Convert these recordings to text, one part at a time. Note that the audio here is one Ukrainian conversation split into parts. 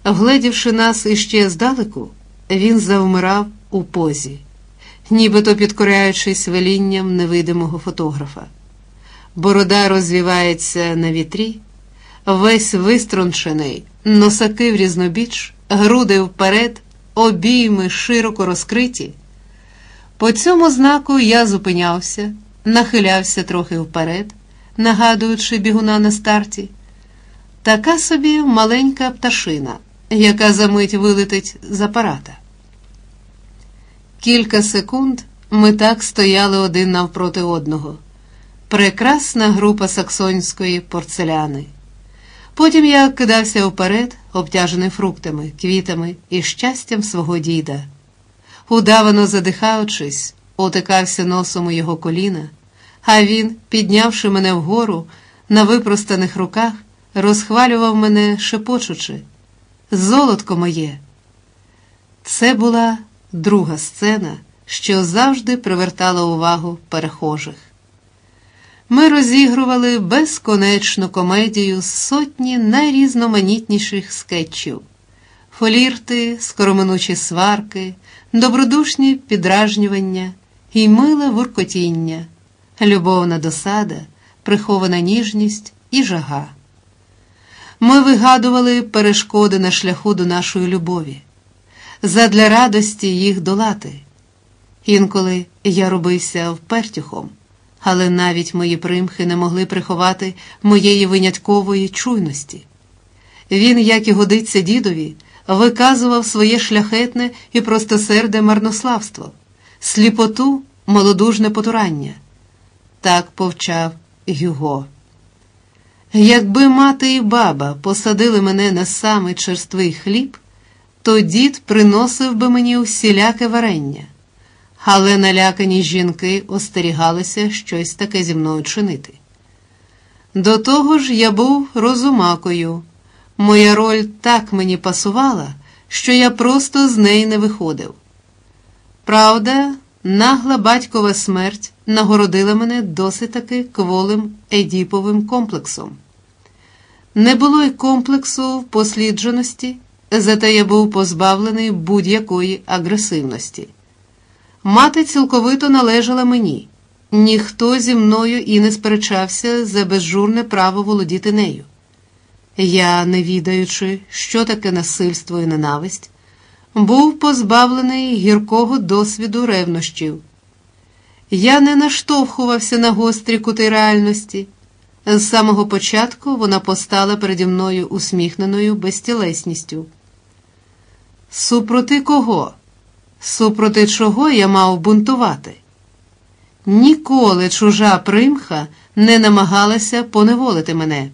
Вгледівши нас іще здалеку, він завмирав у позі, нібито підкоряючись велінням невидимого фотографа. Борода розвівається на вітрі, весь виструнчений, носаки в різнобіч, груди вперед, обійми широко розкриті. По цьому знаку я зупинявся, нахилявся трохи вперед, нагадуючи бігуна на старті. Така собі маленька пташина, яка за мить вилетить з апарата. Кілька секунд ми так стояли один навпроти одного. Прекрасна група саксонської порцеляни. Потім я кидався вперед, обтяжений фруктами, квітами і щастям свого діда. Удавано задихаючись, отикався носом у його коліна, а він, піднявши мене вгору, на випростаних руках, розхвалював мене, шепочучи: «Золотко моє!» Це була друга сцена, що завжди привертала увагу перехожих. Ми розігрували безконечну комедію з сотні найрізноманітніших скетчів. Флірти, скороминучі сварки, добродушні підражнювання і миле вуркотіння, любовна досада, прихована ніжність і жага. Ми вигадували перешкоди на шляху до нашої любові, задля радості їх долати. Інколи я робився впертюхом, але навіть мої примхи не могли приховати моєї виняткової чуйності. Він, як і годиться дідові, виказував своє шляхетне і простосерде марнославство, сліпоту, малодужне потурання. Так повчав Гюго. Якби мати і баба посадили мене на самий черствий хліб, то дід приносив би мені усіляке варення. Але налякані жінки остерігалися щось таке зі мною чинити. До того ж я був розумакою. Моя роль так мені пасувала, що я просто з неї не виходив. Правда, нагла батькова смерть нагородила мене досить таки кволим едіповим комплексом. Не було й комплексу в послідженості, зате я був позбавлений будь-якої агресивності. Мати цілковито належала мені, ніхто зі мною і не сперечався за безжурне право володіти нею. Я, не відаючи, що таке насильство і ненависть, був позбавлений гіркого досвіду ревнощів. Я не наштовхувався на гострі кути реальності. З самого початку вона постала переді мною усміхненою безтілесністю. Супроти кого? Супроти чого я мав бунтувати? Ніколи чужа примха не намагалася поневолити мене.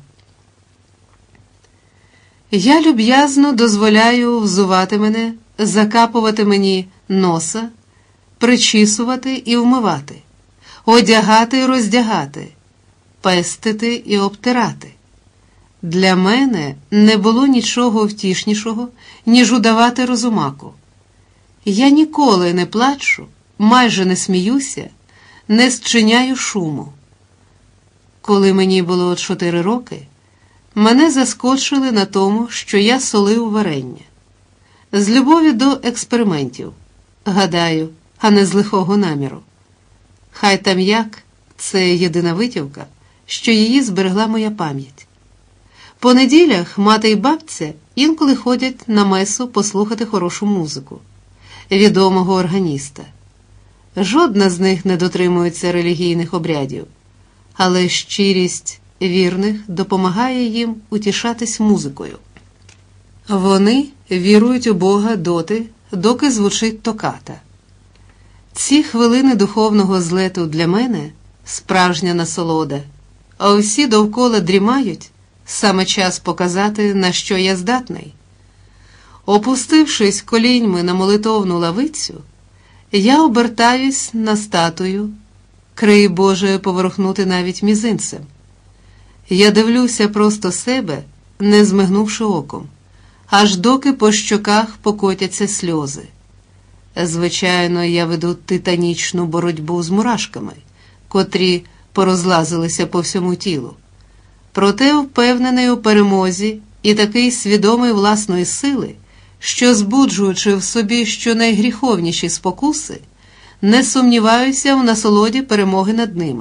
Я люб'язно дозволяю взувати мене, закапувати мені носа, причісувати і вмивати, одягати і роздягати, пестити і обтирати. Для мене не було нічого втішнішого, ніж удавати розумаку. Я ніколи не плачу, майже не сміюся, не зчиняю шуму. Коли мені було 4 роки, мене заскочили на тому, що я солив варення. З любові до експериментів, гадаю, а не з лихого наміру. Хай там як, це єдина витівка, що її зберегла моя пам'ять. По неділях мати й бабця інколи ходять на месу послухати хорошу музику відомого органіста. Жодна з них не дотримується релігійних обрядів, але щирість вірних допомагає їм утішатись музикою. Вони вірують у Бога доти, доки звучить токата. Ці хвилини духовного злету для мене – справжня насолода, а усі довкола дрімають, саме час показати, на що я здатний. Опустившись коліньми на молитовну лавицю, я обертаюсь на статую, крий Боже поворухнути навіть мізинцем. Я дивлюся просто себе, не змигнувши оком, аж доки по щоках покотяться сльози. Звичайно, я веду титанічну боротьбу з мурашками, котрі порозлазилися по всьому тілу. Проте, впевнений у перемозі і такий свідомий власної сили, що, збуджуючи в собі щонайгріховніші спокуси, не сумніваюся в насолоді перемоги над ними.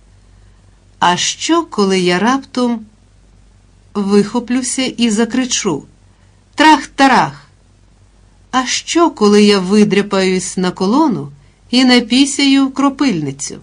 А що, коли я раптом вихоплюся і закричу «Трах-тарах!» А що, коли я видряпаюсь на колону і напісяю в кропильницю?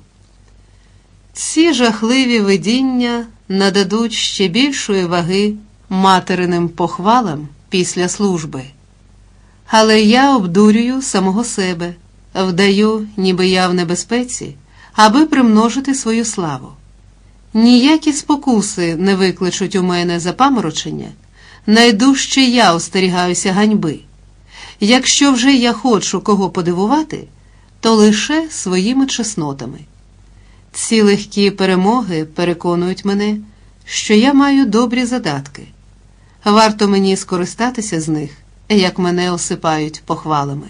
Ці жахливі видіння нададуть ще більшої ваги материним похвалам після служби. Але я обдурюю самого себе, вдаю, ніби я в небезпеці, аби примножити свою славу. Ніякі спокуси не викличуть у мене запаморочення, найдужче я остерігаюся ганьби. Якщо вже я хочу кого подивувати, то лише своїми чеснотами. Ці легкі перемоги переконують мене, що я маю добрі задатки. Варто мені скористатися з них, як мене осипають похвалами.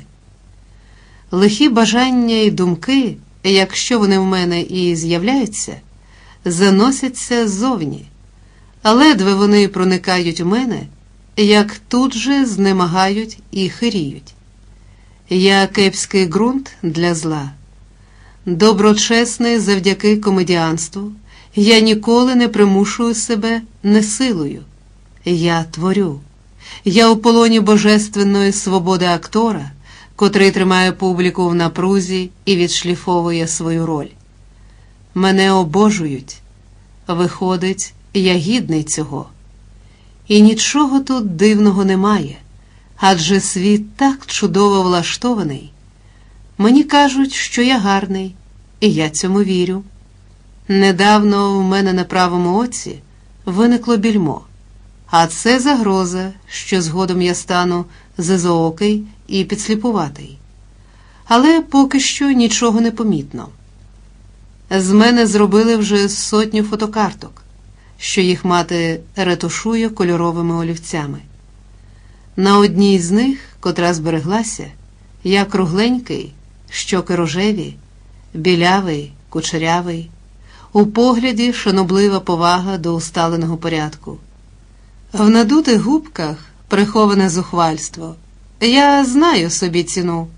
Лихі бажання і думки, якщо вони в мене і з'являються, заносяться ззовні. Ледве вони проникають у мене, як тут же знемагають і хиріють. Я кепський ґрунт для зла. Доброчесний завдяки комедіанству, я ніколи не примушую себе несилою. Я творю. Я у полоні божественної свободи актора, котрий тримає публіку в напрузі і відшліфовує свою роль. Мене обожують. Виходить, я гідний цього. І нічого тут дивного немає, адже світ так чудово влаштований. Мені кажуть, що я гарний, і я цьому вірю. Недавно в мене на правому оці виникло більмо, а це загроза, що згодом я стану зезоокий і підсліпуватий. Але поки що нічого не помітно. З мене зробили вже 100 фотокарток, що їх мати ретушує кольоровими олівцями. На одній з них, котра збереглася, я кругленький, щоки рожеві, білявий, кучерявий, у погляді шаноблива повага до усталеного порядку. В надутих губках приховане зухвальство. Я знаю собі ціну.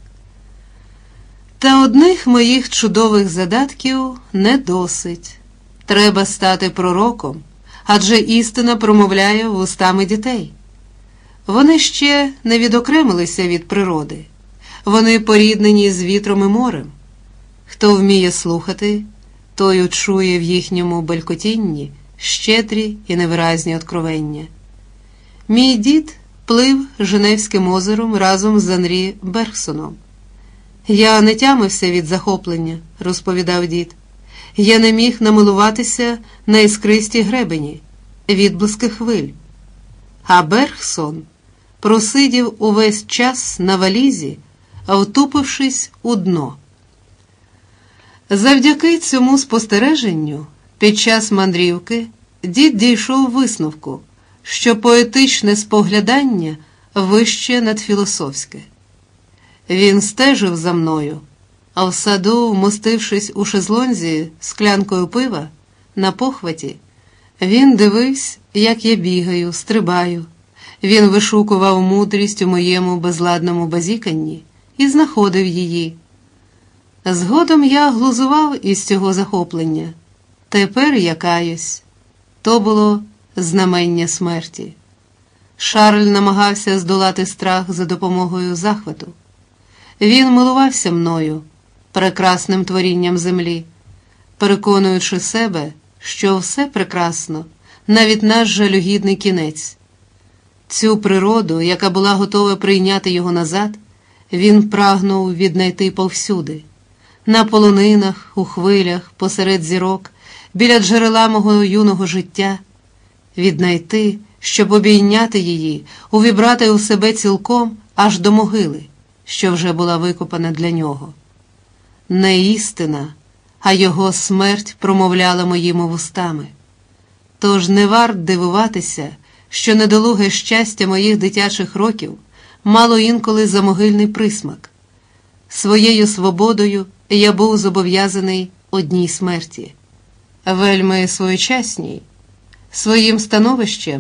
Та одних моїх чудових задатків не досить. Треба стати пророком, адже істина промовляє вустами дітей. Вони ще не відокремилися від природи. Вони поріднені з вітром і морем. Хто вміє слухати, той учує в їхньому белькотінні щедрі і невиразні откровення. Мій дід плив Женевським озером разом з Анрі Бергсоном. Я не тямився від захоплення, розповідав дід. Я не міг намилуватися на іскристі гребені, відблиски хвиль. А Бергсон просидів увесь час на валізі, втупившись у дно. Завдяки цьому спостереженню під час мандрівки дід дійшов висновку, що поетичне споглядання вище надфілософське. Він стежив за мною, а в саду, вмостившись у шезлонзі склянкою пива, на похваті, він дивився, як я бігаю, стрибаю. Він вишукував мудрість у моєму безладному базіканні і знаходив її. Згодом я глузував із цього захоплення. Тепер я каюсь. То було знамення смерті. Шарль намагався здолати страх за допомогою захвату. Він милувався мною, прекрасним творінням землі, переконуючи себе, що все прекрасно, навіть наш жалюгідний кінець. Цю природу, яка була готова прийняти його назад, він прагнув віднайти повсюди. На полонинах, у хвилях, посеред зірок, біля джерела мого юного життя. Віднайти, щоб обійняти її, увібрати у себе цілком аж до могили, що вже була викопана для нього. Не істина, а його смерть промовляла моїми вустами. Тож не варт дивуватися, що недолуге щастя моїх дитячих років мало інколи замогильний присмак. Своєю свободою я був зобов'язаний одній смерті, вельми своєчасній, своїм становищем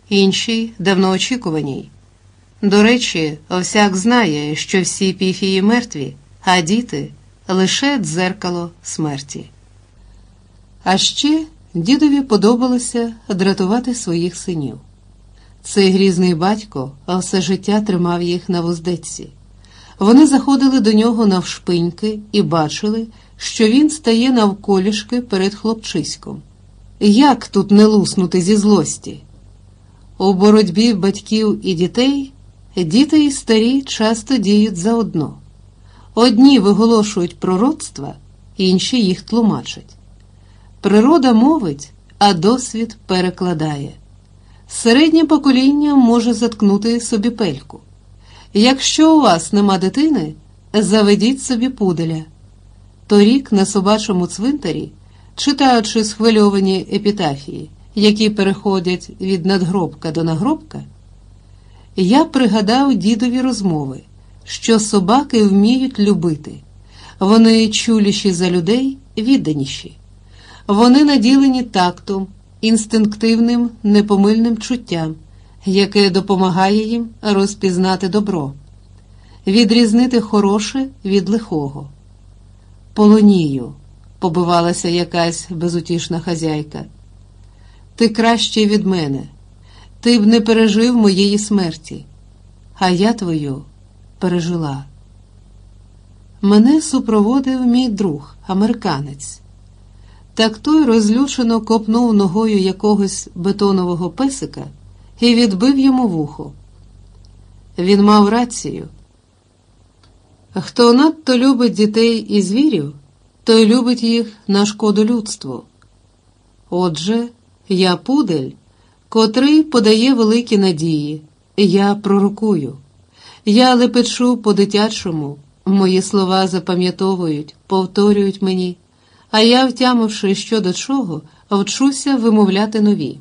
іншій давноочікуваній. До речі, всяк знає, що всі піфії мертві, а діти – лише дзеркало смерті. А ще дідові подобалося дратувати своїх синів. Цей грізний батько все життя тримав їх на вуздечці. Вони заходили до нього навшпиньки і бачили, що він стає навколішки перед хлопчиськом. Як тут не луснути зі злості? У боротьбі батьків і дітей діти і старі часто діють заодно. Одні виголошують пророцтва, інші їх тлумачать. Природа мовить, а досвід перекладає. Середнє покоління може заткнути собі пельку. Якщо у вас нема дитини, заведіть собі пуделя. Торік на собачому цвинтарі, читаючи схвильовані епітафії, які переходять від надгробка до нагробка, я пригадав дідові розмови, що собаки вміють любити. Вони чуліші за людей, відданіші. Вони наділені тактом, інстинктивним, непомильним чуттям, яке допомагає їм розпізнати добро, відрізнити хороше від лихого. «Полонію», – побивалася якась безутішна хазяйка. «Ти кращий від мене, ти б не пережив моєї смерті, а я твою пережила». Мене супроводив мій друг, американець. Так той розлючено копнув ногою якогось бетонового песика і відбив йому вухо. Він мав рацію. Хто надто любить дітей і звірів, той любить їх на шкоду людству. Отже, я пудель, котрий подає великі надії. Я пророкую. Я лепечу по-дитячому, мої слова запам'ятовують, повторюють мені, а я, втямивши що до чого, вчуся вимовляти нові.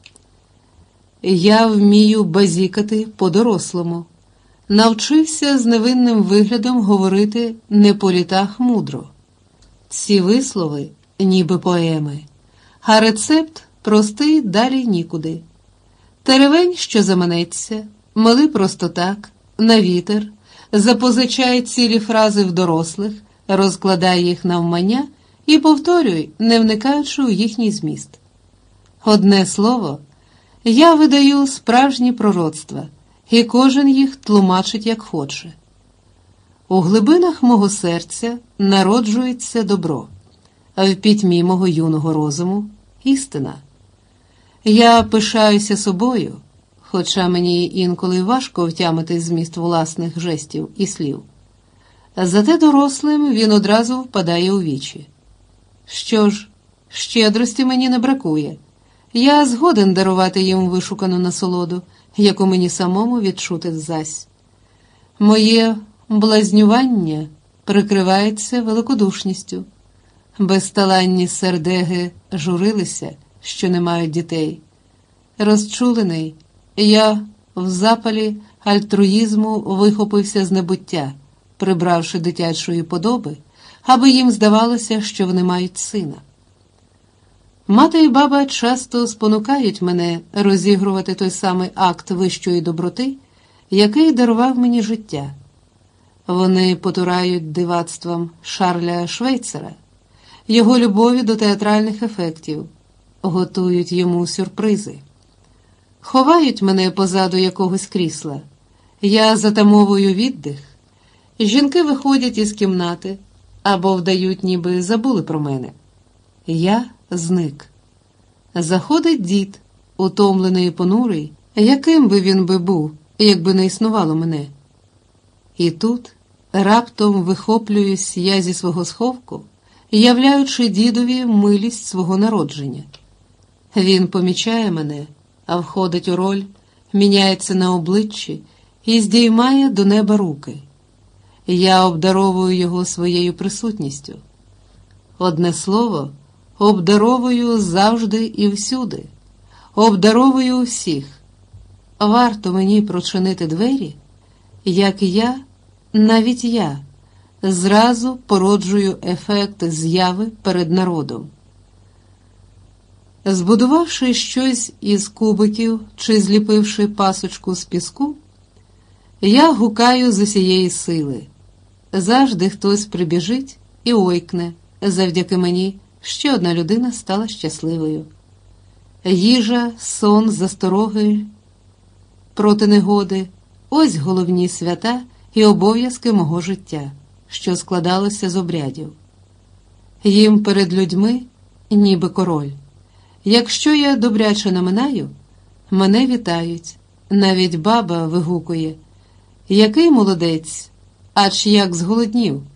Я вмію базікати по-дорослому. Навчився з невинним виглядом говорити не по літах мудро. Ці вислови – ніби поеми, а рецепт простий далі нікуди. Теревень, що заманеться, мили просто так, на вітер, запозичає цілі фрази в дорослих, розкладає їх навмання і повторюй, не вникаючи у їхній зміст. Одне слово, я видаю справжні пророцтва, і кожен їх тлумачить як хоче. У глибинах мого серця народжується добро, а в пітьмі мого юного розуму – істина. Я пишаюся собою, хоча мені інколи важко втямити зміст власних жестів і слів. Зате дорослим він одразу впадає у вічі. Що ж, щедрості мені не бракує. Я згоден дарувати їм вишукану насолоду, яку мені самому відчути зась. Моє блазнювання прикривається великодушністю. Безталанні сердеги журилися, що не мають дітей. Розчулений, я в запалі альтруїзму вихопився з небуття, прибравши дитячої подоби, аби їм здавалося, що вони мають сина. Мати і баба часто спонукають мене розігрувати той самий акт вищої доброти, який дарував мені життя. Вони потурають дивацтвам Шарля Швейцера, його любові до театральних ефектів, готують йому сюрпризи. Ховають мене позаду якогось крісла. Я затамовую віддих. Жінки виходять із кімнати або вдають, ніби забули про мене. Я зник. Заходить дід, утомлений і понурий, яким би він був, якби не існувало мене. І тут раптом вихоплююсь я зі свого сховку, являючи дідові милість свого народження. Він помічає мене, а входить у роль, міняється на обличчі і здіймає до неба руки. Я обдаровую його своєю присутністю. Одне слово, обдаровую завжди і всюди, обдаровую всіх. Варто мені прочинити двері, як я, навіть я, зразу породжую ефект з'яви перед народом. Збудувавши щось із кубиків чи зліпивши пасочку з піску, я гукаю з усієї сили. Завжди хтось прибіжить і ойкне. Завдяки мені ще одна людина стала щасливою. Їжа, сон, застороги проти негоди – ось головні свята і обов'язки мого життя, що складалося з обрядів. Їм перед людьми ніби король. Якщо я добряче наминаю, мене вітають. Навіть баба вигукує: «Який молодець, ач як зголоднів!»